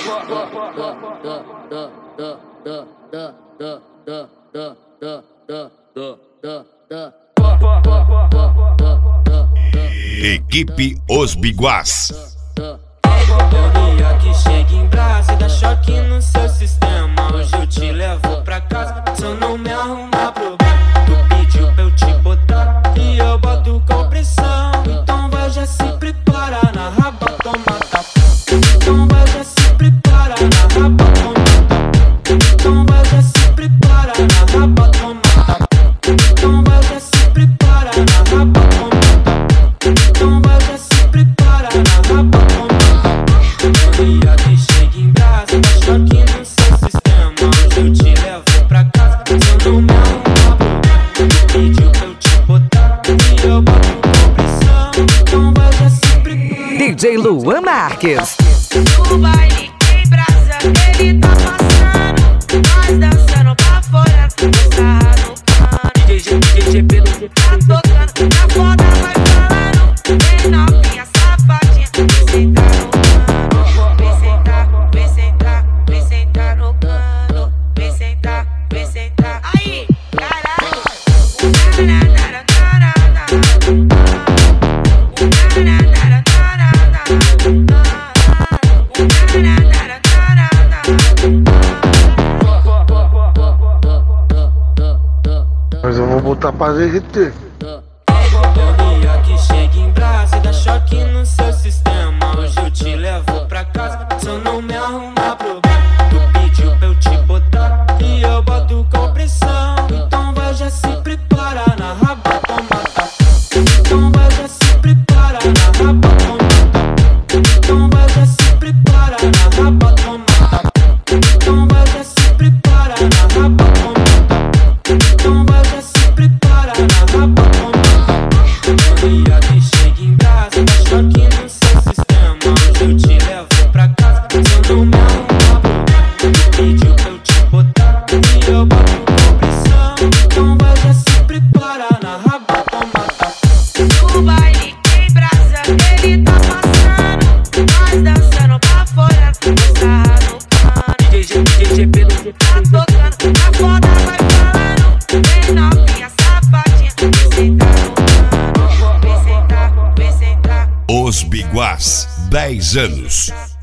Equipe Os Biguás. Boninha que chega em brasa e dá choque no seu sistema. Hoje eu te levo pra casa, se eu não me arrumar problema. Tu pediu pra eu te botar e eu boto com pressão. Então vai já se prepara, na raba toma tapa. Então vai já se prepara, na raba toma tapa. Então vai já se prepara, na raba toma tapa. Então vai já se prepara, na raba toma tapa. Então vai já se prepara, na raba toma tapa. Boninha que chega em brasa, dá choque no seu sistema. Hoje eu te levo pra casa, se eu não me arrumar problema. Tu pediu pra eu te botar e eu boto com pressão. Então vai já se prepara. DJ Luan Marques. No baile em brasa, ele tá passando. Nós dançando pra fora, sarra no pano. DJ Tá tocando, tá foda, vai falando. Vem novinha, safadinha, vem sentar no cano. Vem sentar, vem sentar, vem sentar no cano. Vem sentar, vem sentar. Aí, caralho. Mas eu vou botar pra derreter. Boninha que chega em brasa e dá choque no seu sistema. Hoje eu te levo pra casa, se eu não me arrumar problema. Tu pediu pra eu te botar e eu boto com pressão. Então vai já se prepara, na raba toma tapa. Então vai já se prepara, na raba toma tapa. Então vai já se prepara, na raba toma tapa. Então vai já se prepara, na raba toma tapa. Então vai já se prepara, na raba toma tapa. Boninha que chega em brasa, dá choque no seu sistema. Hoje eu te levo pra casa, se eu não me arrumar problema. Tu pediu pra eu te botar e eu boto com pressão. Então vai já se prepara, na raba toma tapa. No baile em brasa, ele tá passando. Nós dançando pra fora, sarra no pano. Tá tocando, tá foda, vai falando. Vem novinha, safadinha, vem sentar no cano. Vem sentar, vem sentar. Os Biguás, 10 anos.